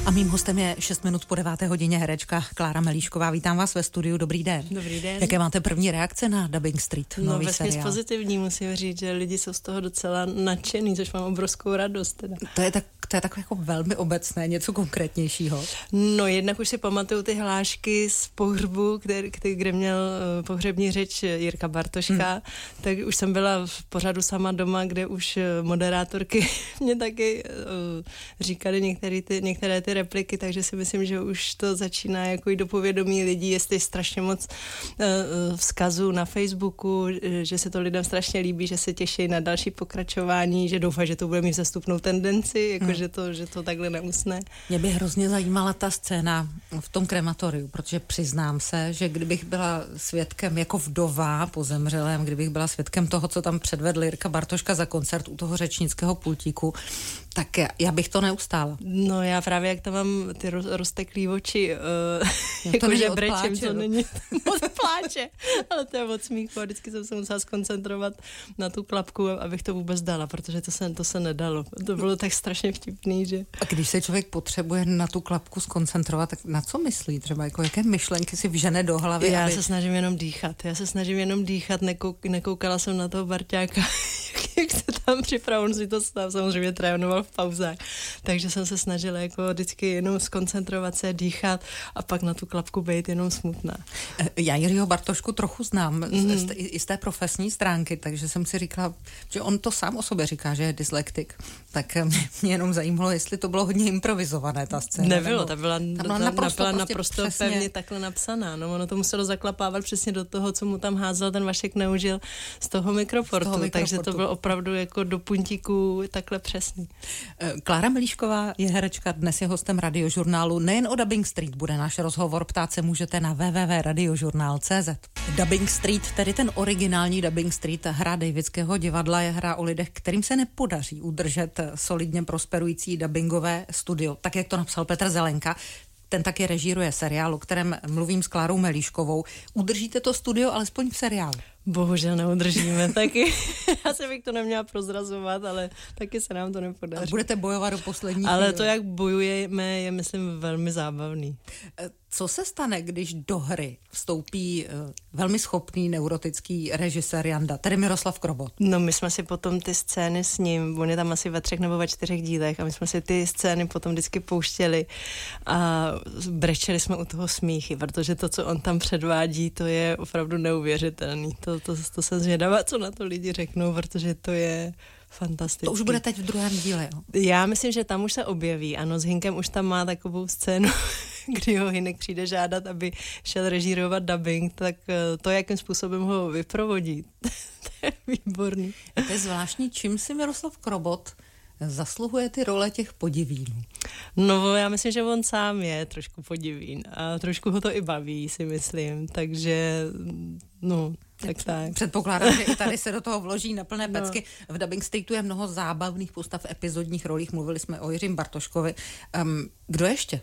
A mým hostem je 6 minut po 9. hodině herečka Klára Melíšková. Vítám vás ve studiu, dobrý den. Dobrý den. Jaké máte první reakce na Dubbing Street, nový vesměs seriál? pozitivní, musím říct, že lidi jsou z toho docela nadšený, což mám obrovskou radost teda. To je takové jako velmi obecné, něco konkrétnějšího. No jednak už si pamatuju ty hlášky z pohřbu, kde měl pohřební řeč Jirka Bartoška, tak už jsem byla v pořadu sama doma, kde už moderátorky mě taky říkali některé ty repliky, takže si myslím, že už to začíná jako jít do povědomí lidí, jestli strašně moc vzkazů na Facebooku, že se to lidem strašně líbí, že se těší na další pokračování, že doufají, že to bude mít zastupnou tendenci, jako že to takhle neusne. Mě by hrozně zajímala ta scéna v tom krematoriu, protože přiznám se, že kdybych byla svědkem jako vdova po zemřelém, kdybych byla svědkem toho, co tam předvedl Jirka Bartoška za koncert u toho řečnického pultíku, tak já bych to neustála. No já právě, jak tam mám ty rozteklý oči, jakože brečem, to není moc pláče, ale to je od smíchu a vždycky jsem se musela skoncentrovat na tu klapku, abych to vůbec dala, protože to se nedalo. To bylo tak strašně vtipný, že... A když se člověk potřebuje na tu klapku skoncentrovat, tak na co myslí třeba? Jako jaké myšlenky si vžene do hlavy? Já se snažím jenom dýchat, nekoukala jsem na toho Barťáka, jak se tam připravil, on si to samozřejmě trénoval v pauzách, takže jsem se snažila jako vždycky jenom skoncentrovat se, dýchat a pak na tu klapku být jenom smutná. Já Jiřího Bartošku trochu znám i z té profesní stránky, takže jsem si říkala, že on to sám o sobě říká, že je dyslektik, tak mě jenom zajímalo, jestli to bylo hodně improvizované, ta scéna. Nebylo, ta byla naprosto přesně pevně takhle napsaná, no ono to muselo zaklapávat přesně do toho, co mu tam házel ten Vašek Neužil z toho mikroportu, takže to bylo opravdu jako do puntíku takhle přesný. Klára Melíšková je herečka, dnes je hostem Radiožurnálu. Nejen o Dubbing Street bude náš rozhovor, ptát se můžete na www.radiožurnál.cz. Dubbing Street, tedy ten originální Dubbing Street, hra Davidského divadla, je hra o lidech, kterým se nepodaří udržet solidně prosperující dubbingové studio, tak jak to napsal Petr Zelenka. Ten taky režíruje seriál, o kterém mluvím s Klárou Melíškovou. Udržíte to studio alespoň v seriálu? Bohužel neudržíme taky. Já se bych to neměla prozrazovat, ale taky se nám to nepodaří. Ale budete bojovat do poslední Ale chvíle. to, jak bojujeme, je, myslím, velmi zábavný. Co se stane, když do hry vstoupí velmi schopný neurotický režisér Janda, tedy Miroslav Krobot? No my jsme si potom ty scény s ním, on je tam asi ve 3 nebo ve 4 dílech a my jsme si ty scény potom vždycky pouštěli a brečeli jsme u toho smíchy, protože to, co on tam předvádí, to je opravdu neuvěřitelný. To jsem zvědavá, co na to lidi řeknou, protože to je fantastické. To už bude teď v druhém díle, jo? Já myslím, že tam už se objeví. Ano, s Hinkem už tam má takovou scénu, kdy ho Hinek přijde žádat, aby šel režírovat dubbing, tak to, jakým způsobem ho vyprovodí, to je výborný. To je zvláštní, čím si Miroslav Krobot zasluhuje ty role těch podivínů? No, já myslím, že on sám je trošku podivín a trošku ho to i baví, si myslím, takže no... Tak. Předpokládám, že i tady se do toho vloží na plné pecky. V Dubbing Streetu je mnoho zábavných postav v epizodních rolích. Mluvili jsme o Jiřím Bartoškovi. Kdo ještě?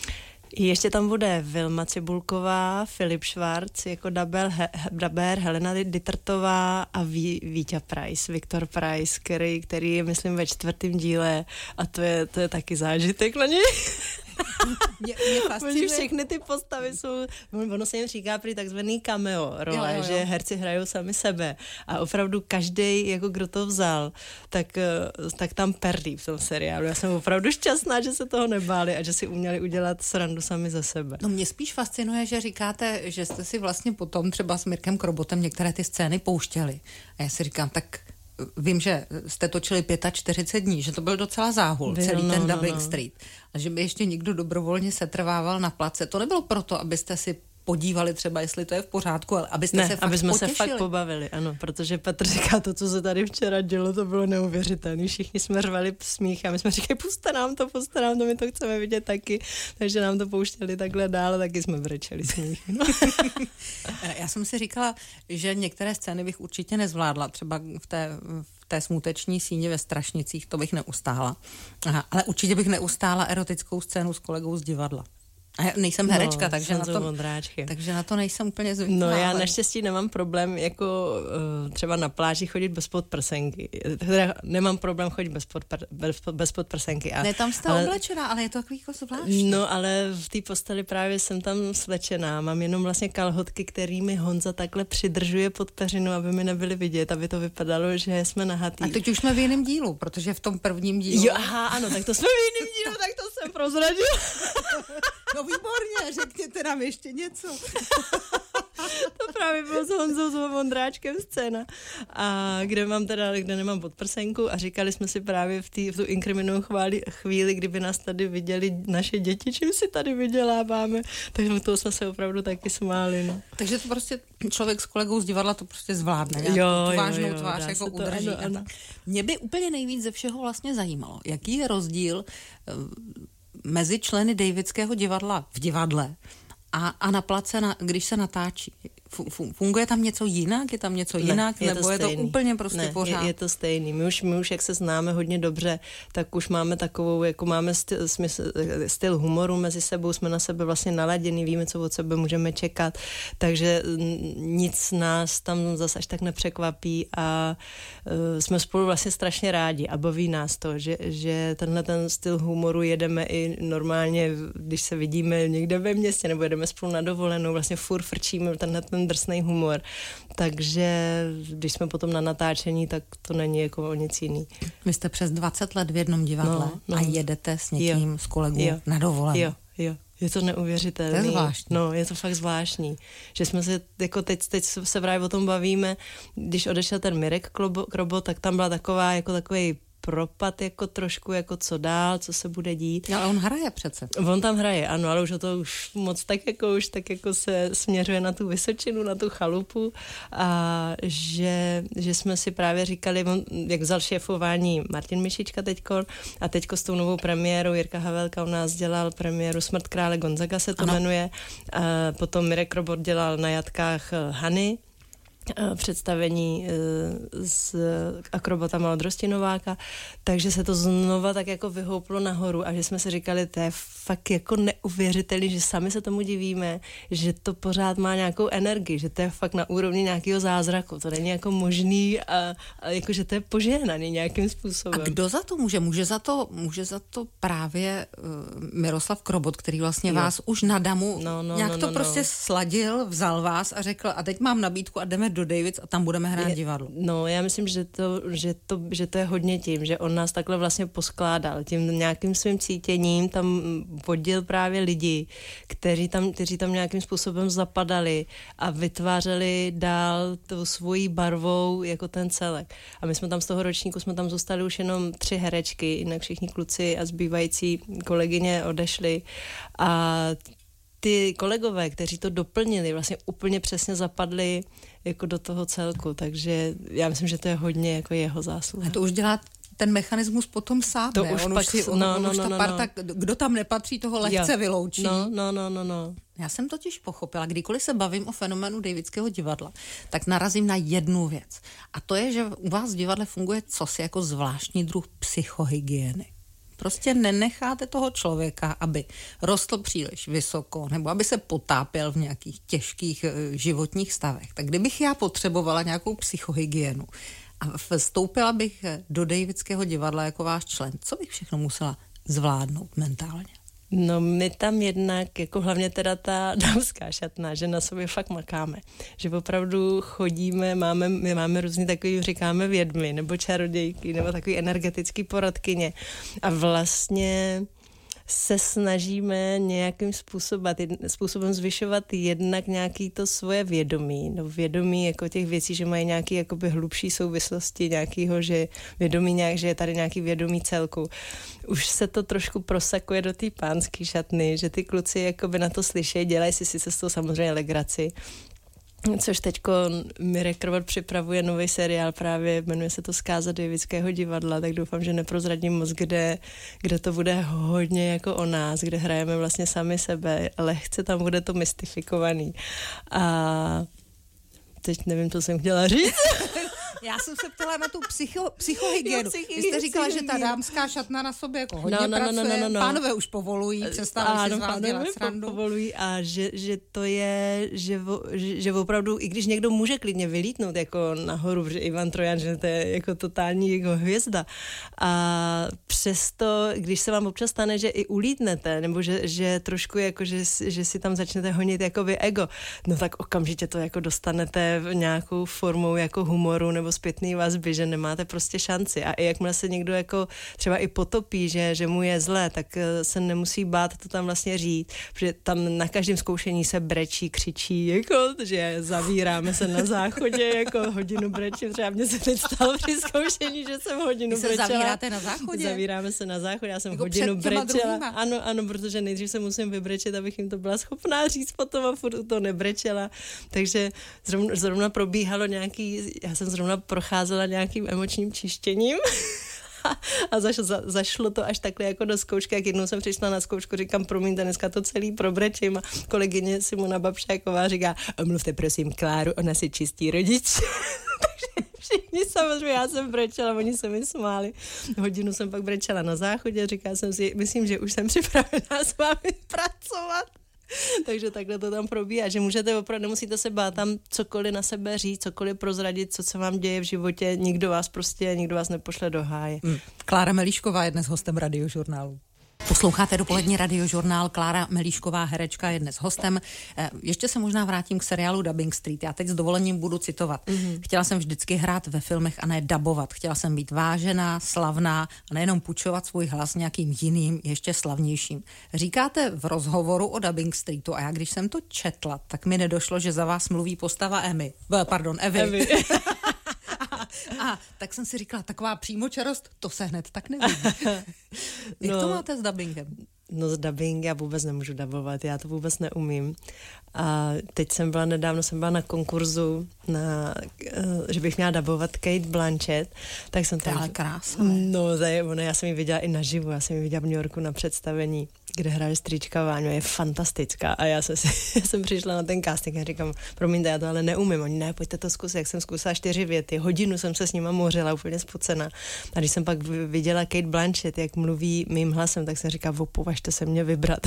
Ještě tam bude Vilma Cibulková, Filip Švarc jako daber, Helena Dittertová a Víťa Price, Viktor Price, který je, myslím, ve 4. díle a to je taky zážitek na něj. Mě fascinuje. Všechny ty postavy jsou, ono se jim říká prý takzvaný cameo role, jo. Že herci hrajou sami sebe a opravdu každej, jako kdo to vzal, tak tam perdí v tom seriálu. Já jsem opravdu šťastná, že se toho nebáli a že si uměli udělat srandu sami ze sebe. No mě spíš fascinuje, že říkáte, že jste si vlastně potom třeba s Mirkem Krobotem některé ty scény pouštěli. A já si říkám, tak vím, že jste točili 45 dní, že to byl docela záhul, celý ten Dubbing Street. A že by ještě někdo dobrovolně setrvával na place. To nebylo proto, abyste si podívali třeba, jestli to je v pořádku, ale abyste se fakt aby jsme potěšili. se fakt pobavili, ano, protože Petr říká, to, co se tady včera dělo, to bylo neuvěřitelné. Všichni jsme řvali smích a my jsme říkali, puste nám to, my to chceme vidět taky, takže nám to pouštěli takhle dál, taky jsme brečeli smích. No. Já jsem si říkala, že některé scény bych určitě nezvládla, třeba v té smuteční síni ve Strašnicích, to bych neustála. Ale určitě bych neustála erotickou scénu s kolegou z divadla. A já nejsem herečka, takže na to nejsem úplně zvyklá. No já naštěstí nemám problém jako třeba na pláži chodit bez podprsenky. Teda nemám problém chodit bez podprsenky. Ne, tam jste oblečená, ale je to takový jako zvláštní. No ale v té posteli právě jsem tam slečená. Mám jenom vlastně kalhotky, kterými Honza takhle přidržuje pod peřinu, aby mi nebyly vidět, aby to vypadalo, že jsme nahatý. A teď už jsme v jiném dílu, protože v tom prvním dílu... Jo, aha, ano, tak to jsme v jiném dílu, tak to jsem prozradil. No výborně, řekněte nám ještě něco. To právě bylo s Honzou Vondráčkem scéna, a kde nemám podprsenku a říkali jsme si právě v tu inkriminovanou chvíli, kdyby nás tady viděli naše děti, čím si tady vyděláváme, tak toho jsme se opravdu taky smáli. No. Takže to prostě člověk s kolegou z divadla to prostě zvládne. Vážnou tvář jako udrží. Ano. Mě by úplně nejvíc ze všeho vlastně zajímalo, jaký je rozdíl mezi členy Davidského divadla v divadle a na place, když se natáčí. Funguje tam něco jinak? Je tam něco jinak? Nebo je to úplně prostě pořád? Je to stejný. My už jak se známe hodně dobře, tak už máme takovou, jako máme styl humoru mezi sebou, jsme na sebe vlastně naladěni, víme, co od sebe můžeme čekat, takže nic nás tam zase až tak nepřekvapí a jsme spolu vlastně strašně rádi a baví nás to, že tenhle ten styl humoru jedeme i normálně, když se vidíme někde ve městě nebo jedeme spolu na dovolenou, vlastně furt frčíme ten drsnej humor. Takže když jsme potom na natáčení, tak to není jako o nic jiný. Vy jste přes 20 let v jednom divadle a jedete s někým z kolegů na dovolenou. Jo. Je to neuvěřitelné. To je zvláštní. No, je to fakt zvláštní. Že jsme se, jako teď se právě o tom bavíme, když odešel ten Mirek Krobo, tak tam byla taková, jako takový propad jako trošku, jako co dál, co se bude dít. Ale on hraje přece. On tam hraje, ano, ale už moc tak jako se směřuje na tu Vysočinu, na tu chalupu a že jsme si právě říkali, jak vzal šéfování Martin Mišička a teďko s tou novou premiérou, Jirka Havelka u nás dělal premiéru Smrt krále Gonzaga se to jmenuje, a potom Mirek Robot dělal na jatkách Hany, představení s akrobotama od Rostinováka, takže se to znova tak jako vyhouplo nahoru a že jsme si říkali, to je fakt jako neuvěřitelný, že sami se tomu divíme, že to pořád má nějakou energii, že to je fakt na úrovni nějakého zázraku, to není jako možný a jako, že to je požehnaný nějakým způsobem. A kdo za to může? Může za to právě Miroslav Krobot, který vlastně vás už na damu prostě sladil, vzal vás a řekl, a teď mám nabídku a jdeme do Davids a tam budeme hrát divadlo. No, já myslím, že to je hodně tím, že on nás takhle vlastně poskládal. Tím nějakým svým cítěním tam vodil právě lidi, kteří tam nějakým způsobem zapadali a vytvářeli dál tou svojí barvou jako ten celek. A my jsme tam z toho ročníku zůstali už jenom 3 herečky, jinak všichni kluci a zbývající kolegyně odešli a ty kolegové, kteří to doplnili, vlastně úplně přesně zapadli jako do toho celku, takže já myslím, že to je hodně jako jeho zásluha. A to už dělá ten mechanismus potom sám, to ne? Už parta, kdo tam nepatří, toho lehce vyloučí. No. Já jsem totiž pochopila, kdykoliv se bavím o fenoménu Davidského divadla, tak narazím na jednu věc. A to je, že u vás v divadle funguje cosi jako zvláštní druh psychohygieny. Prostě nenecháte toho člověka, aby rostl příliš vysoko nebo aby se potápěl v nějakých těžkých životních stavech. Tak kdybych já potřebovala nějakou psychohygienu a vstoupila bych do Davidského divadla jako váš člen, co bych všechno musela zvládnout mentálně? No my tam jednak, jako hlavně teda ta dámská šatna, že na sobě fakt makáme. Že opravdu chodíme, my máme různý takový, říkáme vědmy, nebo čarodějky, nebo takový energetický poradkyně. A vlastně se snažíme nějakým způsobem zvyšovat jednak nějaký to svoje vědomí. No vědomí jako těch věcí, že mají nějaký jakoby hlubší souvislosti, nějakýho, že vědomí nějak, že je tady nějaký vědomí celku. Už se to trošku prosakuje do té pánské šatny, že ty kluci jakoby na to slyší, dělají si sice z toho samozřejmě legraci. Což teďko Mirek Krobot připravuje nový seriál, právě jmenuje se to Zkáza Davidského divadla, tak doufám, že neprozradím moc, kde to bude hodně jako o nás, kde hrajeme vlastně sami sebe, lehce tam bude to mystifikovaný. A teď nevím, co jsem chtěla říct. Já jsem se ptala na tu psychohygienu. Vy jste říkala, že ta dámská šatna na sobě jako hodně pracuje. Pánové už povolují, přestávali si z vás dělat srandu. Povolují a že to je, že opravdu, i když někdo může klidně vylítnout jako nahoru, protože Ivan Trojan, že to je jako totální jako hvězda. A přesto, když se vám občas stane, že i ulítnete, nebo že trošku jako, že si tam začnete honit jako vy ego, no tak okamžitě to jako dostanete v nějakou formou jako humoru nebo zpětný vazby, že nemáte prostě šanci. A i jakmile se někdo jako třeba i potopí, že mu je zlé, tak se nemusí bát to tam vlastně říct, protože tam na každém zkoušení se brečí, křičí, jako, že zavíráme se na záchodě, jako hodinu brečím. Třeba mě se teď stalo při zkoušení, že jsem hodinu brečela. Zavíráte na záchodě? Zavíráme se na záchodě, já jsem jako hodinu brečela. Ano, protože nejdřív se musím vybrečet, abych jim to byla schopná říct potom a furt to nebrečela. Takže zrovna probíhalo já jsem zrovna procházela nějakým emočním čištěním a zašlo to až takhle jako do zkoušky, jak jednou jsem přišla na zkoušku, říkám, promiňte, dneska to celý probrečím a kolegyně Simona Babšáková říká, omluvte prosím Kláru, ona si čistí rodič. Takže všichni samozřejmě, já jsem brečela, oni se mi smáli. Hodinu jsem pak brečela na záchodě, říkala jsem si, myslím, že už jsem připravená s vámi pracovat. Takže takhle to tam probíhá, že můžete opravdu, nemusíte se bát tam cokoliv na sebe říct, cokoliv prozradit, co se vám děje v životě, nikdo vás nepošle do háje. Klára Melíšková je dnes hostem Radiožurnálu. Posloucháte dopolední Radiožurnál, Klára Melíšková, herečka, je dnes hostem. Ještě se možná vrátím k seriálu Dubbing Street. Já teď s dovolením budu citovat. Chtěla jsem vždycky hrát ve filmech a ne dabovat. Chtěla jsem být vážená, slavná a nejenom půjčovat svůj hlas nějakým jiným, ještě slavnějším. Říkáte v rozhovoru o Dubbing Streetu a já když jsem to četla, tak mi nedošlo, že za vás mluví postava Evy. A tak jsem si říkala, taková přímočarost, to se hned tak nevidí. Jak to máte s dubbingem? No s dubbing já vůbec nemůžu dabovat, já to vůbec neumím. A teď nedávno jsem byla na konkurzu, že bych měla dabovat Kate Blanchett, tak jsem tam... To je ale krásné. No, já jsem ji viděla i naživu, já jsem ji viděla v New Yorku na představení, kde hraje strýčka Váňu, je fantastická a já jsem přišla na ten casting a říkám, promiňte, já to ale neumím. Oni, ne, pojďte to zkusit, jak jsem zkusila 4 věty, hodinu jsem se s nima mořila, úplně spocená. A když jsem pak viděla Kate Blanchett, jak mluví mým hlasem, tak jsem říkala, považte se mě vybrat.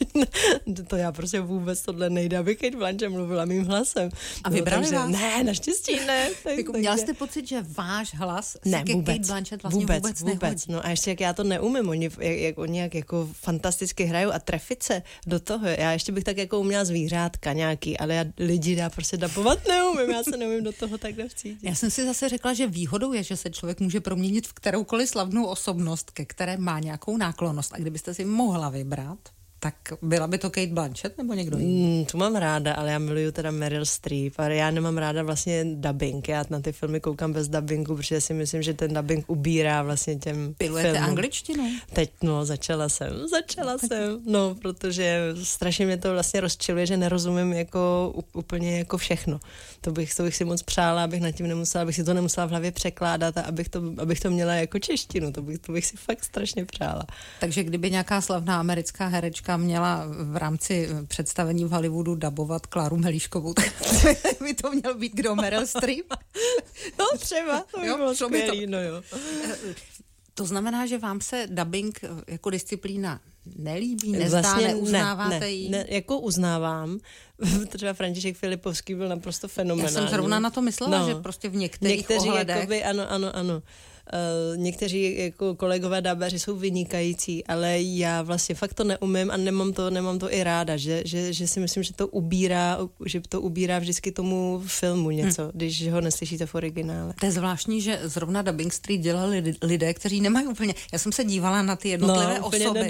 To já prostě vůbec tohle nejde, aby Kate Blanchett mluvila mým hlasem. A vybrali vás? Ne, naštěstí ne. Měla jste pocit, že váš hlas se ke Kate Blanchett vlastně vůbec nehodí? No a ještě jak já to neumím, oni jako fantasticky hrajou a trefit se do toho. Já ještě bych tak jako uměla zvířátka nějaký, ale já lidi prostě dabovat neumím, já se neumím do toho takhle vcítit. Já jsem si zase řekla, že výhodou je, že se člověk může proměnit v kteroukoliv slavnou osobnost, ke které má nějakou náklonnost. A kdybyste si mohla vybrat, tak byla by to Kate Blanchett nebo někdo jiný? Tu mám ráda, ale já miluju teda Meryl Streep a já nemám ráda vlastně dubbing. Já na ty filmy koukám bez dubbingu, protože si myslím, že ten dubbing ubírá vlastně těm Pilujete filmům. Angličtinu? Teď, začala jsem. No, protože strašně mě to vlastně rozčiluje, že nerozumím jako úplně jako všechno. To bych si moc přála, abych nad tím nemusela, abych si to nemusela v hlavě překládat a abych to měla jako češtinu. To bych si fakt strašně přála. Takže kdyby nějaká slavná americká herečka měla v rámci představení v Hollywoodu dabovat Kláru Melíškovou, tak by to měl být kdo? Meryl Streep? No třeba, to by bylo skvělý, no jo. To znamená, že vám se dubbing jako disciplína nelíbí, nezdá, vlastně neuznáváte ji? Ne, jako uznávám. Třeba František Filipovský byl naprosto fenomenální. Já jsem zrovna na to myslela, že prostě v některých ohledech. Jakoby, ano. Někteří jako kolegové dabaři jsou vynikající, ale já vlastně fakt to neumím a nemám to i ráda, že si myslím, že to ubírá vždycky tomu filmu něco, když ho neslyšíte v originále. To je zvláštní, že zrovna Dubbing Street dělali lidé, kteří nemají úplně, já jsem se dívala na ty jednotlivé osoby.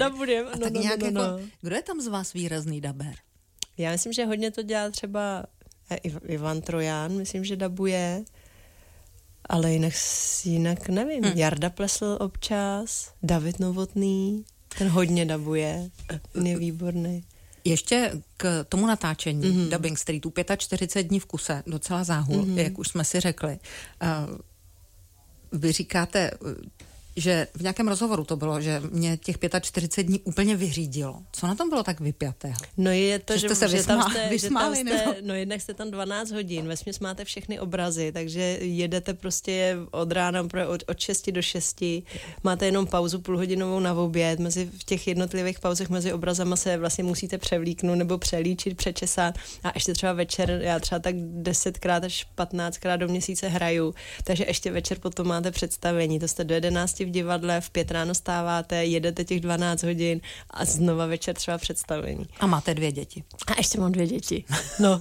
Kdo je tam z vás výrazný daber? Já myslím, že hodně to dělá třeba Ivan Trojan, myslím, že dabuje. Ale jinak nevím. Jarda Plesl občas, David Novotný, ten hodně dabuje, je výborný. Ještě k tomu natáčení Dubbing Streetu 45 dní v kuse, docela záhul, jak už jsme si řekli. Vy říkáte, že v nějakém rozhovoru to bylo, že mě těch 45 dní úplně vyřídilo. Co na tom bylo tak vypjatého? No je to, že jste se vysmáli, no jednak jste tam 12 hodin, vesměs máte všechny obrazy, takže jedete prostě od rána od 6 do 6, máte jenom pauzu půlhodinovou na oběd, v těch jednotlivých pauzech mezi obrazama se vlastně musíte převlíknout nebo přelíčit, přečesat a ještě třeba večer, já třeba tak 10krát až 15krát do měsíce hraju, takže ještě večer potom máte představení, to jste do 11 v divadle, v 5 ráno stáváte, jedete těch 12 hodin a znova večer třeba představení. A máte 2 děti. A ještě mám 2 děti. No,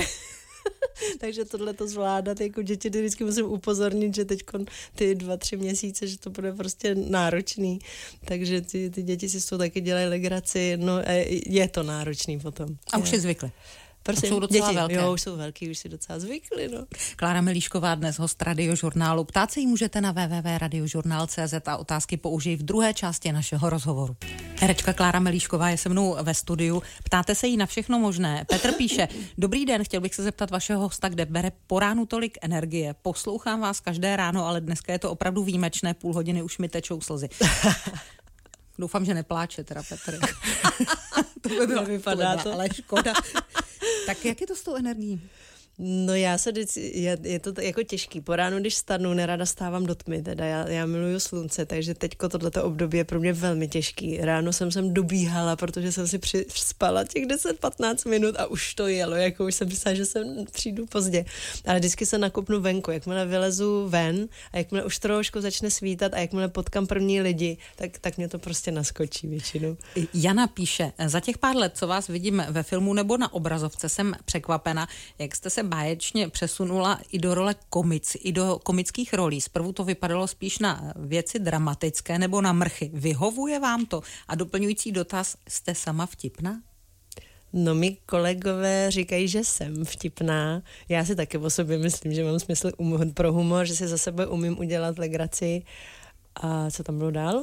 takže tohle to zvládat, jako děti vždycky musím upozornit, že teď ty 2-3 měsíce, že to bude prostě náročný, takže ty děti si z toho taky dělají legraci, no je to náročný potom. A už si zvykli. Prosím, jsou docela děti, velké. Jo, už jsou velký, už si docela zvykli, no. Klára Melíšková dnes host Radiožurnálu. Ptát se jí můžete na www.radiožurnal.cz a otázky použijí v druhé části našeho rozhovoru. Herečka Klára Melíšková je se mnou ve studiu. Ptáte se jí na všechno možné. Petr píše: Dobrý den, chtěl bych se zeptat vašeho hosta, kde bere po ránu tolik energie. Poslouchám vás každé ráno, ale dneska je to opravdu výjimečné, půl hodiny už mi tečou slzy. Doufám, že nepláče teda Petr. To by bylo vypadá to. Ale škoda. Tak jak je to s tou energií? No je to jako těžký. Po ránu, když stanu, nerada stávám do tmy, teda já miluju slunce, takže teďko tohleto období je pro mě velmi těžký. Ráno jsem dobíhala, protože jsem si spala těch 10-15 minut a už to jelo, jako už jsem myslela, že přijdu pozdě. Ale vždycky se nakopnu venku, jakmile vylezu ven a jakmile už trošku začne svítat a jakmile potkám první lidi, tak mě to prostě naskočí většinou. Jana píše: Za těch pár let, co vás vidím ve filmu nebo na obrazovce, jsem překvapena, jak jste se báječně přesunula i do role i do komických rolí. Zprvu to vypadalo spíš na věci dramatické nebo na mrchy. Vyhovuje vám to? A doplňující dotaz: Jste sama vtipná? No, mi kolegové říkají, že jsem vtipná. Já si taky o sobě myslím, že mám smysl pro humor, že si za sebe umím udělat legraci. A co tam bylo dál?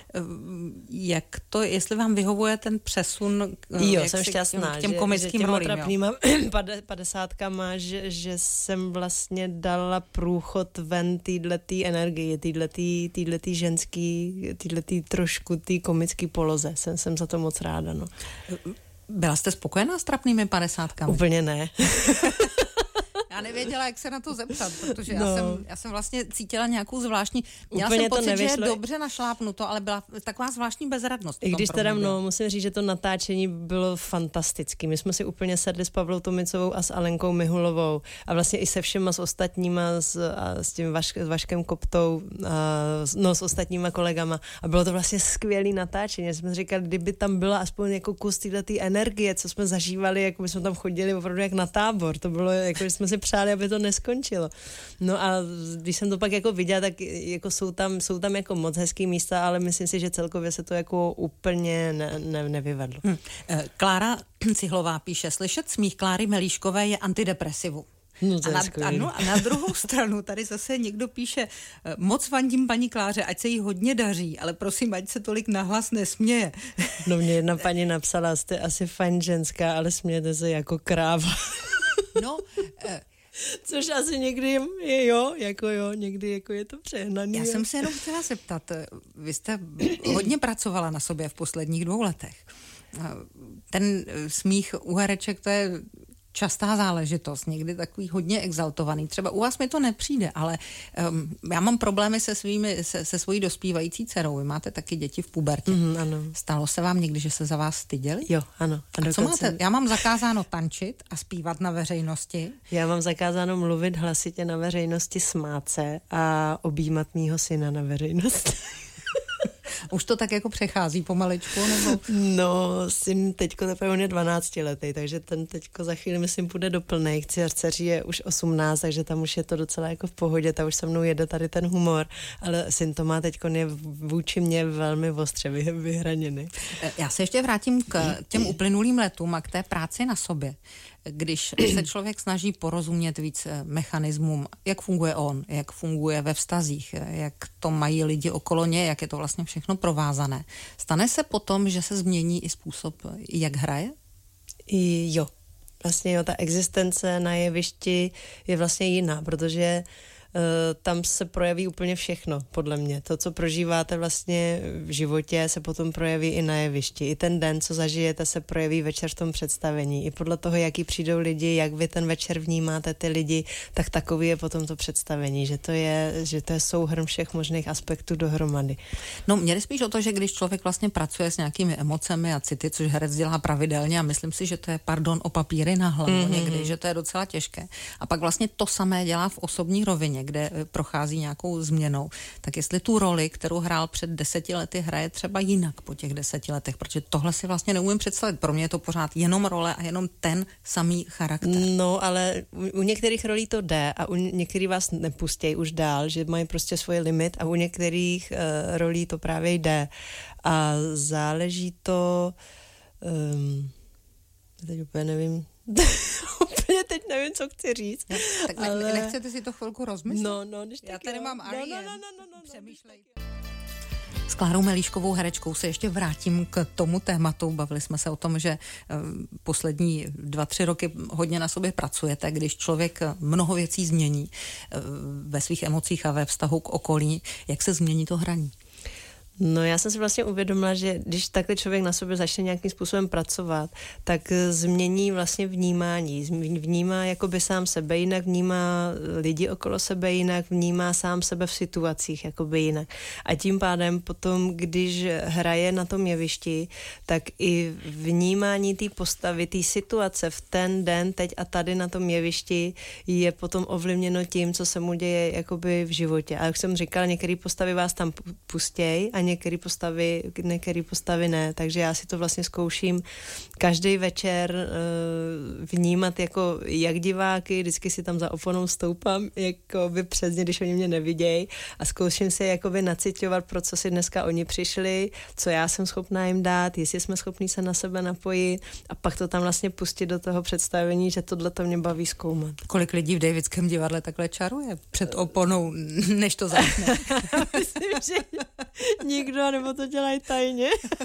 Jak to, jestli vám vyhovuje ten přesun jsem šťastná, k těm komickým rolím, trapnýma 50kama, že jsem vlastně dala průchod ven týhletý energii, týhletý ženský, týhletý trošku tý komický poloze. Jsem za to moc ráda, no. Byla jste spokojená s trapnými 50kami? Úplně ne. Já nevěděla, jak se na to zeptat, protože já jsem vlastně cítila nějakou zvláštní... Měla úplně jsem pocit, že je nevyšlo. dobře našlápnuto, ale byla taková zvláštní bezradnost. I když teda musím říct, že to natáčení bylo fantastický. My jsme si úplně sedli s Pavlou Tomicovou a s Alenkou Mihulovou a vlastně i se všema s ostatníma, s tím Vaškem Koptou, s ostatníma kolegama. A bylo to vlastně skvělý natáčení. Jsme říkali, kdyby tam byla aspoň jako kus této energie, co jsme zažívali, jako my jsme tam chodili opravdu jak na tábor. To bylo, jako že jsme si přáli, aby to neskončilo. No a když jsem to pak jako viděla, tak jako jsou tam jako moc hezký místa, ale myslím si, že celkově se to jako úplně nevyvedlo. Klára Cihlová píše: Slyšet smích Kláry Melíškové je antidepresivu. No, a na druhou stranu tady zase někdo píše: Moc fandím paní Kláře, ať se jí hodně daří, ale prosím, ať se tolik nahlas nesměje. No, mě jedna paní napsala: Jste asi fajn ženská, ale smějete se jako kráva. No, což asi někdy je někdy jako je to přehnaný. Já jsem se jenom chtěla zeptat, vy jste hodně pracovala na sobě v posledních 2 letech. Ten smích u hereček, to je častá záležitost, někdy takový hodně exaltovaný. Třeba u vás mi to nepřijde, ale já mám problémy se svojí dospívající dcerou. Vy máte taky děti v pubertě. Ano. Stalo se vám někdy, že se za vás styděli? Jo, ano. A co máte? Já mám zakázáno tančit a zpívat na veřejnosti. Já mám zakázáno mluvit hlasitě na veřejnosti, smát se a objímat mýho syna na veřejnosti. Už to tak jako přechází pomaličku, nebo? No, syn teďko teprve on je 12 letý, takže ten teďko za chvíli, myslím, půjde do plnej. Dceři je už 18, takže tam už je to docela jako v pohodě, ta už se mnou jede tady ten humor, ale syn to má teďko vůči mě velmi ostře vyhraněný. Já se ještě vrátím k těm uplynulým letům a k té práci na sobě. Když se člověk snaží porozumět víc mechanismům, jak funguje on, jak funguje ve vztazích, jak to mají lidi okolo něj, jak je to vlastně všechno provázané. Stane se potom, že se změní i způsob, jak hraje? Jo. Vlastně ta existence na jevišti je vlastně jiná, protože tam se projeví úplně všechno, podle mě. To, co prožíváte vlastně v životě, se potom projeví i na jevišti. I ten den, co zažijete, se projeví večer v tom představení. I podle toho, jaký přijdou lidi, jak vy ten večer vnímáte ty lidi, tak takový je potom to představení, že to je souhrn všech možných aspektů dohromady. No, mě jde spíš o to, že když člověk vlastně pracuje s nějakými emocemi a city, což herec dělá pravidelně a myslím si, že to je, o papíry na hlavu někdy, že to je docela těžké. A pak vlastně to samé dělá v osobní rovině, kde prochází nějakou změnou. Tak jestli tu roli, kterou hrál před 10 lety, hraje třeba jinak po těch 10 letech, protože tohle si vlastně neumím představit. Pro mě je to pořád jenom role a jenom ten samý charakter. No, ale u některých rolí to jde a u některých vás nepustějí už dál, že mají prostě svůj limit a u některých rolí to právě jde. A záleží to... teď úplně nevím... Úplně teď nevím, co chci říct. Ja, tak ale... nechcete si to chvilku rozmyslet? No, když já tady mám Arjen. Přemýšlej. S Klárou Melíškovou herečkou se ještě vrátím k tomu tématu. Bavili jsme se o tom, že poslední 2-3 roky hodně na sobě pracujete, když člověk mnoho věcí změní ve svých emocích a ve vztahu k okolí. Jak se změní to hraní? No, já jsem si vlastně uvědomila, že když takhle člověk na sobě začne nějakým způsobem pracovat, tak změní vlastně vnímání. Vnímá jakoby sám sebe jinak, vnímá lidi okolo sebe jinak, vnímá sám sebe v situacích jakoby jinak. A tím pádem potom, když hraje na tom jevišti, tak i vnímání té postavy, té situace v ten den, teď a tady na tom jevišti je potom ovlivněno tím, co se mu děje jakoby v životě. A jak jsem říkala, některé postavy vás tam pustějí a některé postavy ne, takže já si to vlastně zkouším každý večer vnímat jako jak diváky, vždycky si tam za oponou stoupám jakoby přes ně, když oni mě nevidějí a zkouším si jakoby naciťovat, pro co si dneska oni přišli, co já jsem schopná jim dát, jestli jsme schopní se na sebe napojit a pak to tam vlastně pustit do toho představení, že tohle to mě baví zkoumat. Kolik lidí v Davidském divadle takhle čaruje před oponou, než to začne? Myslím, že nikdo, nebo to dělají tajně.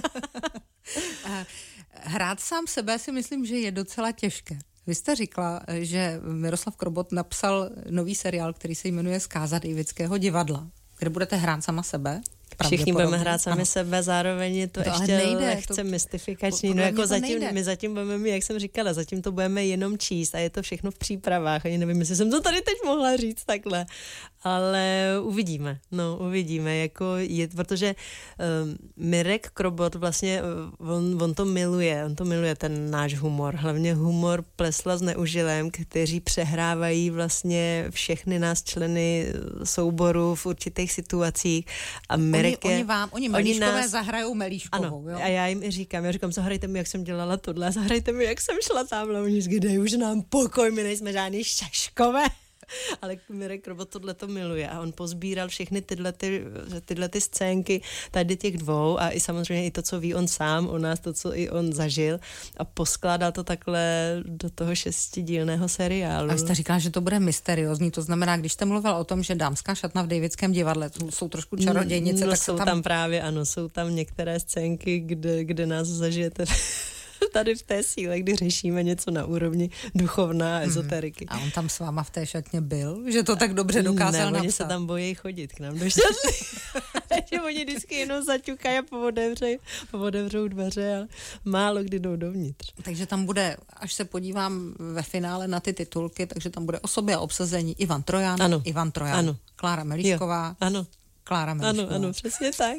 Hrát sám sebe si myslím, že je docela těžké. Vy jste říkala, že Miroslav Krobot napsal nový seriál, který se jmenuje Zkáza Davidského divadla, kde budete hrát sama sebe. Všichni budeme hrát sami sebe, zároveň je to ještě lehce mystifikační. No jako my zatím budeme mít, jak jsem říkala, zatím to budeme jenom číst a je to všechno v přípravách. Ani nevím, jestli jsem to tady teď mohla říct takhle. Ale uvidíme, jako je, protože Mirek Krobot vlastně, on to miluje, ten náš humor, hlavně humor Plesla s Neužilem, kteří přehrávají vlastně všechny nás členy souboru v určitých situacích a Oni Melíškové zahrajou Melíškovou. Ano, jo? A já jim i říkám, zahrajte mi, jak jsem dělala tohle, zahrajte mi, jak jsem šla tamhle, oni říkají, už nám pokoj, my nejsme žádný šaškové. Ale Mirek Krobot tohle to miluje a on pozbíral všechny tyhle scénky tady těch dvou a i samozřejmě i to, co ví on sám o nás, to, co i on zažil a poskládal to takhle do toho 6dílného seriálu. A jste říkala, že to bude mysteriózní, to znamená, když jste mluvil o tom, že dámská šatna v Davidském divadle jsou trošku čarodějnice, tak jsou tam právě, ano, jsou tam některé scénky, kde nás zažijete tady v té síle, kdy řešíme něco na úrovni duchovná ezoteriky. A on tam s váma v té šatně byl? Že to tak dobře dokázal napsat? Oni se tam bojí chodit k nám do šatny. Takže oni vždycky jenom zaťukají a povodevřou dveře, ale málo kdy jdou dovnitř. Takže tam bude, až se podívám ve finále na ty titulky, takže tam bude osoby a obsazení Ivan Trojan, ano. Ivan Trojan, ano. Klára Melíšková, jo. Ano. Klára Melíšková. Ano, přesně tak.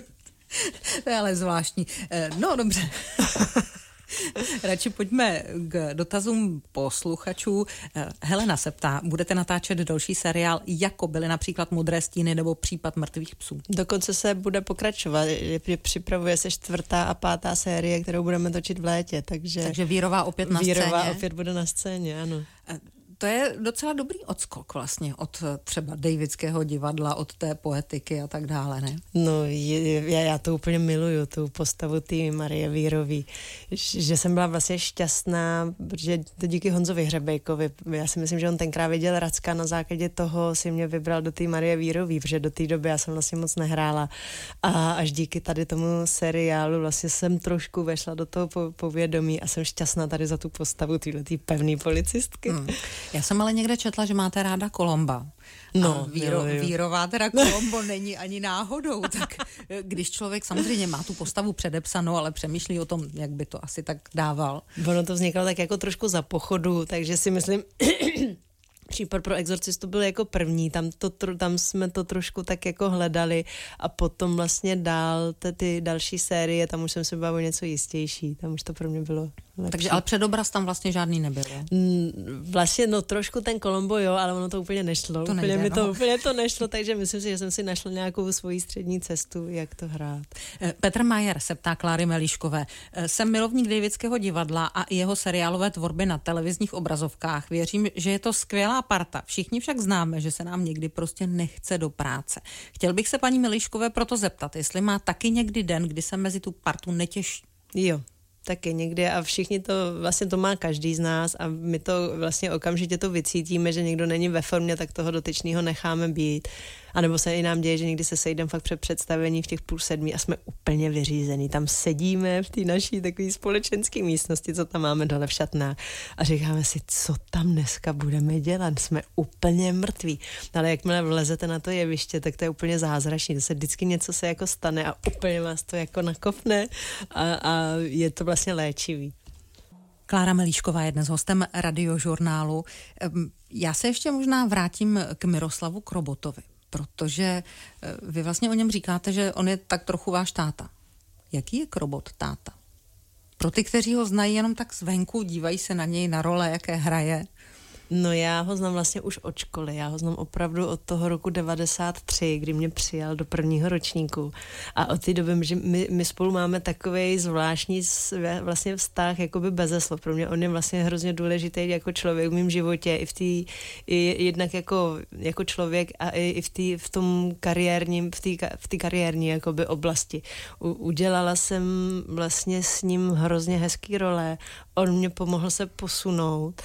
To je ale zvláštní. No, dobře. Radši pojďme k dotazům posluchačů. Helena se ptá, budete natáčet další seriál, jako byly například Modré stíny nebo Případ mrtvých psů? Dokonce se bude pokračovat. Připravuje se 4. a 5. série, kterou budeme točit v létě. Takže Vírová opět na scéně? Vírová opět bude na scéně, ano. To je docela dobrý odskok vlastně od třeba Davidského divadla, od té poetiky a tak dále, ne? No, já to úplně miluju, tu postavu té Marie Vírový, že jsem byla vlastně šťastná, protože to díky Honzovi Hřebejkovi, já si myslím, že on tenkrát viděl Racka, na základě toho si mě vybral do té Marie Vírový, protože do té doby já jsem vlastně moc nehrála a až díky tady tomu seriálu vlastně jsem trošku vešla do toho povědomí a jsem šťastná tady za tu postavu téhletý pevný policistky. Já jsem ale někde četla, že máte ráda Colomba. No, Vírová teda Colombo není ani náhodou, tak když člověk samozřejmě má tu postavu předepsanou, ale přemýšlí o tom, jak by to asi tak dával. Ono to vzniklo tak jako trošku za pochodu, takže si myslím... Případ pro exorcistu byl jako první, tam jsme to trošku tak jako hledali a potom vlastně dál ty další série, tam už jsem se bavila o něco jistější, tam už to pro mě bylo lepší. Takže ale předobraz tam vlastně žádný nebyl. Vlastně trošku ten Colombo jo, ale ono to úplně nešlo. Úplně to nešlo, takže myslím si, že jsem si našla nějakou svoji střední cestu, jak to hrát. Petr Majer se ptá Kláry Melíškové. Jsem milovník Davidského divadla a jeho seriálové tvorby na televizních obrazovkách. Věřím, že je to skvělá parta. Všichni však známe, že se nám někdy prostě nechce do práce. Chtěl bych se paní Melíškové proto zeptat, jestli má taky někdy den, kdy se mezi tu partu netěší. Jo. Taky někdy a všichni to má každý z nás a my to vlastně okamžitě to vycítíme, že někdo není ve formě, tak toho dotyčného necháme být. A nebo se i nám děje, že někdy se sejdeme fakt před představení v těch 6:30 a jsme úplně vyřízený. Tam sedíme v té naší takové společenské místnosti, co tam máme dole v šatnách a říkáme si, co tam dneska budeme dělat. Jsme úplně mrtví. Ale jakmile vlezete na to jeviště, tak to je úplně zázračný. To se vždycky něco se jako stane a úplně vás to jako nakopne a je to vlastně léčivý. Klára Melíšková je dnes hostem Radiožurnálu. Já se ještě možná vrátím k Miroslavu Krobotovi, protože vy vlastně o něm říkáte, že on je tak trochu váš táta. Jaký je Krobot táta? Pro ty, kteří ho znají jenom tak zvenku, dívají se na něj, na role, jaké hraje. No já ho znám vlastně už od školy, já ho znám opravdu od toho roku 93, kdy mě přijal do 1. ročníku a od té doby, že my spolu máme takovej zvláštní vlastně vztah jakoby beze slov. Pro mě on je vlastně hrozně důležitý jako člověk v mém životě, jednak jako člověk a i v tom kariérním, v té kariérní jakoby oblasti. Udělala jsem vlastně s ním hrozně hezký role, on mě pomohl se posunout.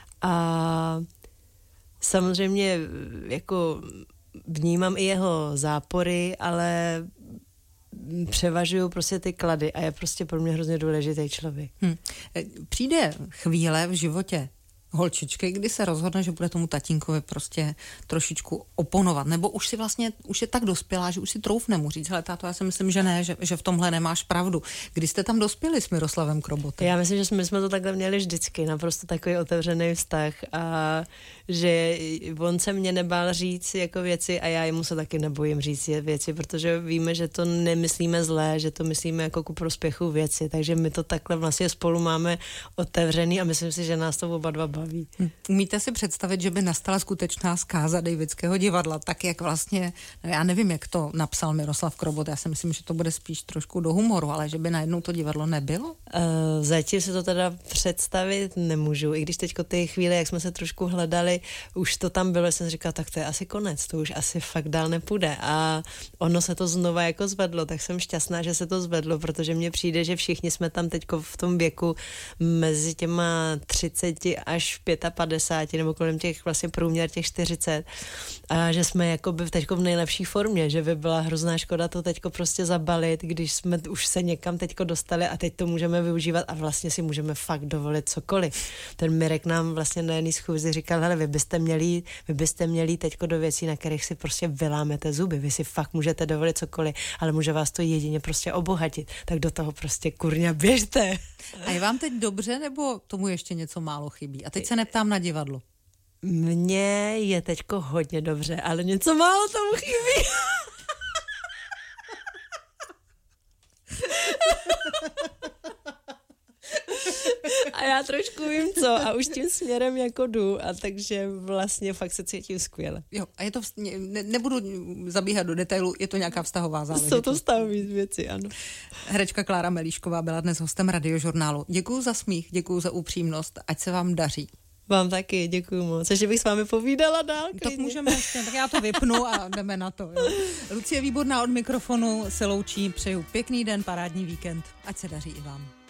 A samozřejmě jako vnímám i jeho zápory, ale převažují prostě ty klady a je prostě pro mě hrozně důležitý člověk. Přijde chvíle v životě holčičky, kdy se rozhodne, že bude tomu tatínkovi prostě trošičku oponovat, nebo už je tak dospělá, že už si troufne mu říct, hele táto, já si myslím, že ne, že v tomhle nemáš pravdu. Kdy jste tam dospěli s Miroslavem Krobotem? Já myslím, že jsme to takhle měli vždycky, naprosto takový otevřený vztah a že on se mě nebál říct jako věci a já jemu se taky nebojím říct věci, protože víme, že to nemyslíme zlé, že to myslíme jako ku prospěchu věci, takže my to takhle vlastně spolu máme otevřený a myslím si, že nás to oba dva baví. Umíte si představit, že by nastala skutečná zkáza Davidského divadla, tak jak vlastně, já nevím, jak to napsal Miroslav Krobot, já si myslím, že to bude spíš trošku do humoru, ale že by najednou to divadlo nebylo? Zatím si to teda představit nemůžu, i když teďko ty chvíle, jak jsme se trošku hledali, už to tam bylo, jsem říkala, tak to je asi konec, to už asi fakt dál nepůjde a ono se to znova jako zvedlo, tak jsem šťastná, že se to zvedlo, protože mně přijde, že všichni jsme tam teďko v tom věku mezi těma 30 až 55 nebo kolem těch vlastně průměr těch 40 a že jsme jako by teďko v nejlepší formě, že by byla hrozná škoda to teďko prostě zabalit, když jsme už se někam teďko dostali a teď to můžeme využívat a vlastně si můžeme fakt dovolit cokoliv. Ten Mirek nám vlastně na jedné schůzi říkal, hele, vy byste měli teďko do věcí, na kterých si prostě vylámete zuby, vy si fakt můžete dovolit cokoliv, ale může vás to jedině prostě obohatit, tak do toho prostě kurňa běžte. A je vám teď dobře, nebo tomu ještě něco málo chybí? A teď se neptám na divadlo. Mně je teďko hodně dobře, ale něco málo tomu chybí. A já trošku vím co a už tím směrem jako jdu a takže vlastně fakt se cítím skvěle. Jo, a je to, nebudu zabíhat do detailu, je to nějaká vztahová záležitost. Jsou to vztahové věci, ano. Herečka Klára Melíšková byla dnes hostem Radiožurnálu. Děkuju za smích, děkuju za upřímnost, ať se vám daří. Vám taky, děkuju moc. Ještě bych s vámi povídala dál. Tak můžeme ještě, tak já to vypnu a jdeme na to. Jo. Lucie Výborná od mikrofonu se loučí, přeju pěkný den, parádní víkend, ať se daří i vám.